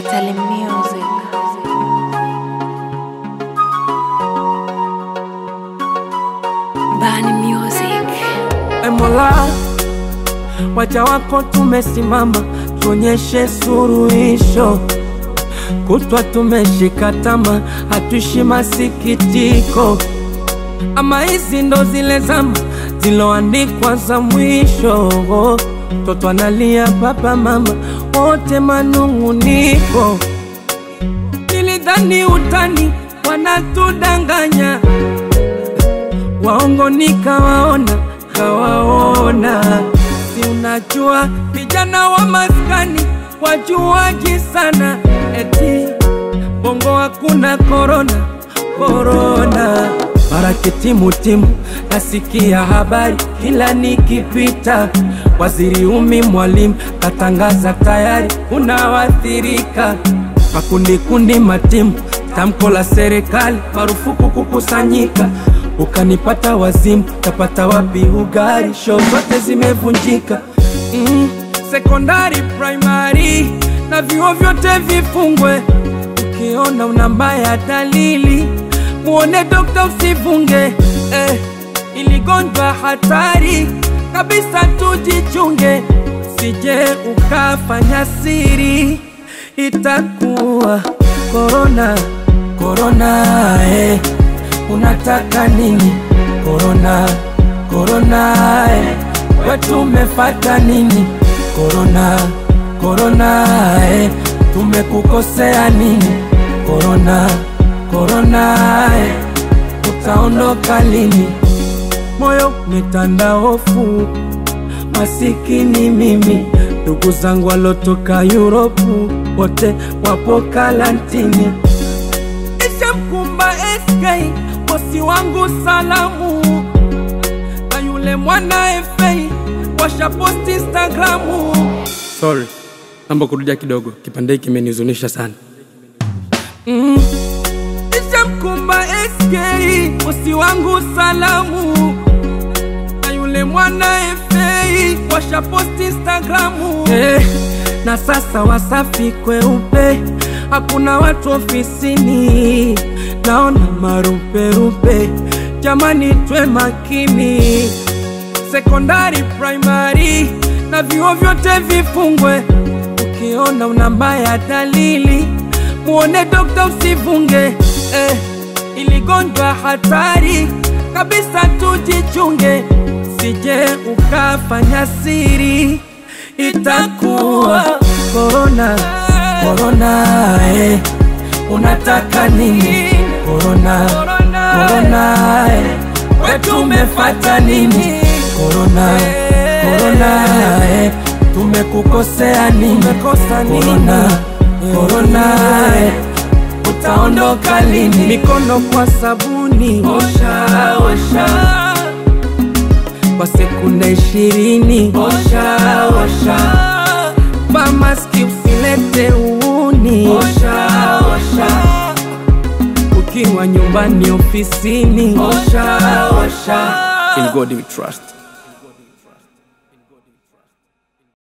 Totally Music. Bani Music. Mola, waja wako tumesimama, tuonyeshe suluhisho. Kutwa tumeshika tama, hatuishi masikitiko. Ama hizi ndo zile zama ziloandikwa za mwisho. Toto analia, baba mama wote manunguniko. Nilidhani utani wanatudanganya, waongo nikawaona, kawaona. Si unajua vijana wa maskani wajuaji sana, eti bongo hakuna corona, corona. Maraki timu nasikia habari kila nikipita. Waziri Mwalimu katangaza tayari unawathirika. Makundi matimu, tamko la serikali marufuku kukusanyika. Ukanipata wazimu, tapata wapi ugari? Show zote zimevunjika. Sekondari, primary na vyuo vyote vifungwe. Ukiona una mbaya dalili, muone dokta usivunge. Iligonjwa hatari kabisa, tujichunge. Sije ukafanya siri, itakuwa corona, corona. Unataka nini? Corona, corona. Wetu umefata nini? Corona, corona. Tumekukosea nini? Corona, corona. Utaondoka lini? Moyo umetanda hofu, masikini mimi. Ndugu zangu walotoka Europe wote wapo karantini. Isha mkumba SK, bosi wangu salamu. Na yule mwana FA washa post Instagramu. Sorry, naomba kurudia kidogo, kipande hiki kimenihuzunisha sana. Isha mkumba SK, bosi wangu salamu. Na yule mwana FA washa post Instagramu. Na sasa Wasafi kweupe, hakuna watu ofisini. Naona marupe, jamani twe makini. Sekondari, primary na vyuo vyote vifungwe. Ukiona una mbaya dalili, muone dokta usivunge. Iligonjwa hatari kabisa, tujichunge. Sije ukafanya siri, itakuwa corona, corona. Unataka nini? Corona, corona. Wetu umefata nini? Corona, corona. Tumekukosea nini? Corona, corona. Utaondoka lini? Mikono kwa sabuni, osha, osha. Kwa sekunde 20, osha, osha. Vaa maski usilete uuni, osha, osha. Ukiwa nyumbani, ofisini, osha, osha. In God we trust.